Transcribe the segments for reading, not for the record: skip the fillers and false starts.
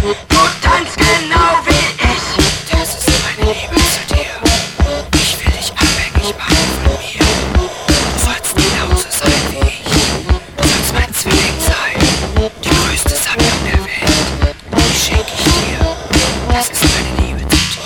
Du tanzt genau wie ich. Das ist meine Liebe zu dir. Ich will dich abhängig machen von mir. Du sollst genauso sein wie ich. Du sollst mein Zwilling sein. Die größte Sammlung der Welt. Die schenke ich dir. Das ist meine Liebe zu dir.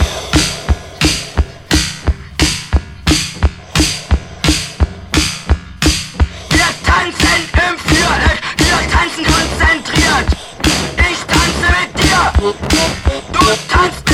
Wir tanzen im Viereck, wir tanzen konzentriert. Ich tanze mit dir, du tanzt